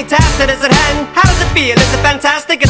fantastic? Does it hang? How does it feel? Is it fantastic?